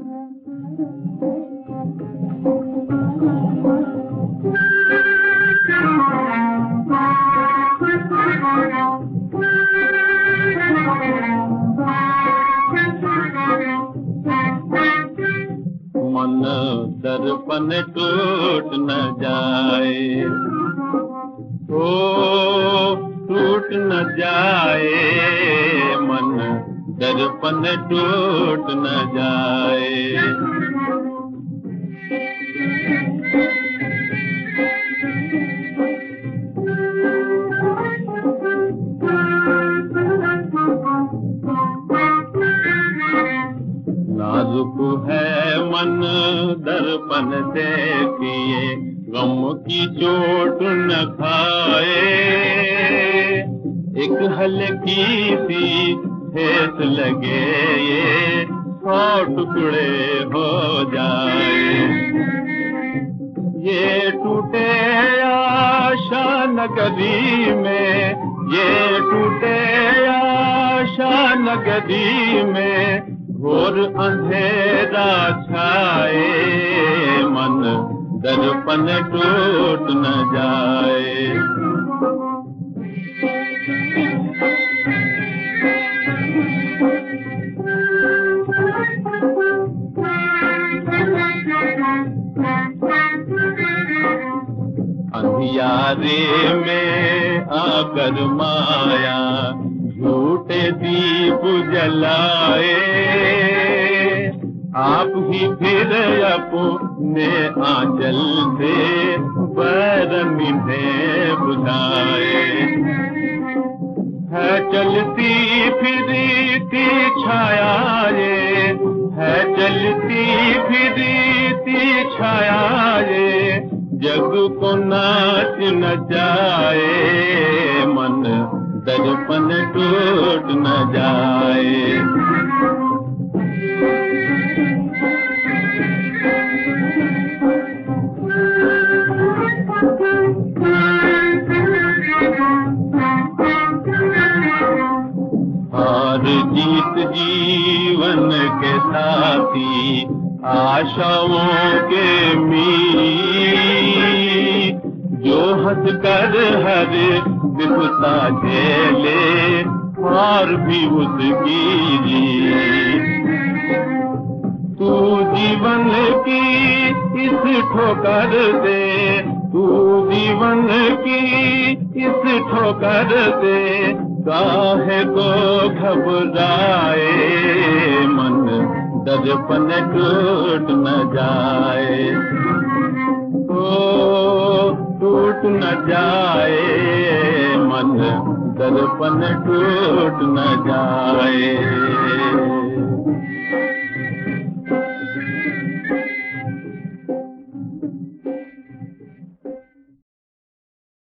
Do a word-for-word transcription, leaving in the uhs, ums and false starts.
मन दर्पण टूट न जाए, ओ टूट न जाए, मन दर्पण टूट न जाए। नाजुक है मन दर्पण देखिए, गम की चोट न खाए, एक हल्की सी ठेस लगे ये सौ टुकड़े हो जाए। ये टूटे आशा नगरी में, ये टूटे आशा नगरी में, घोर अंधेरा छाए, मन दर्पण टूट न जाए। अंधियारे में आकर माया झूठे दीप जलाए, आप ही फिर अपने आंचल से बैरनी बुझाए। है चलती फिरती छाया ये, है चलती फिरती छाया ये, जग को नाच नचाए, मन दर्पण टूट न जाए। हार जीत जीवन के साथी, आशाओं के मीत, जो हंस कर हर विपदा झेले और भी उसकी जीत। तू जीवन की इस ठोकर से, तू जीवन की इस ठोकर से, काहे को घबराए, मन दर्पण टूट न जाए, ओ टूट न जाए, मन दर्पण टूट न जाए।